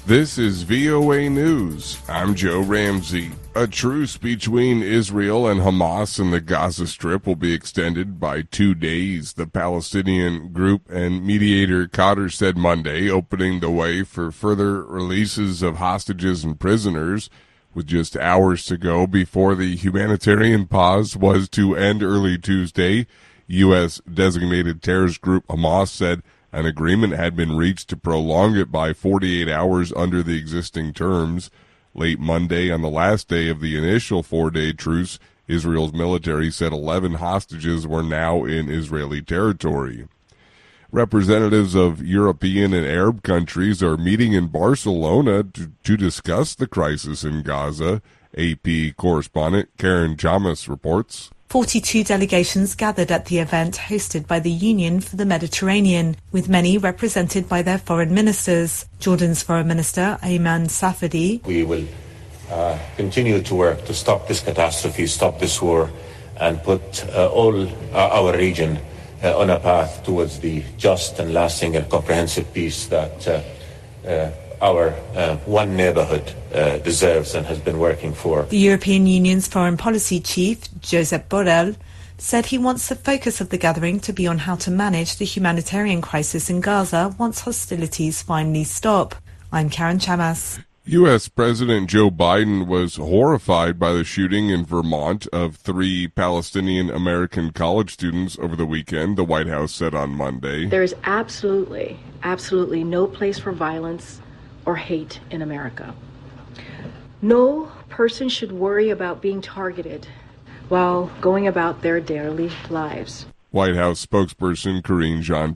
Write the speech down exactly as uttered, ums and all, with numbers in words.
This is V O A News. I'm Joe Ramsey. A truce between Israel and Hamas in the Gaza Strip will be extended by two days, the Palestinian group and mediator Qatar said Monday, opening the way for further releases of hostages and prisoners. With just hours to go before the humanitarian pause was to end early Tuesday, U S designated terrorist group Hamas said an agreement had been reached to prolong it by forty-eight hours under the existing terms. Late Monday, on the last day of the initial four-day truce, Israel's military said eleven hostages were now in Israeli territory. Representatives of European and Arab countries are meeting in Barcelona to, to discuss the crisis in Gaza. A P correspondent Karen Chamas reports. forty-two delegations gathered at the event hosted by the Union for the Mediterranean, with many represented by their foreign ministers. Jordan's Foreign Minister, Ayman Safadi. We will uh, continue to work to stop this catastrophe, stop this war, and put uh, all uh, our region uh, on a path towards the just and lasting and comprehensive peace that uh, uh, our uh, one neighborhood uh, deserves and has been working for. The European Union's foreign policy chief, Josep Borrell, said he wants the focus of the gathering to be on how to manage the humanitarian crisis in Gaza once hostilities finally stop. I'm Karen Chamas. U S President Joe Biden was horrified by the shooting in Vermont of three Palestinian American college students over the weekend, the White House said on Monday. There is absolutely, absolutely no place for violence or hate in America. No person should worry about being targeted while going about their daily lives. White House spokesperson Karine Jean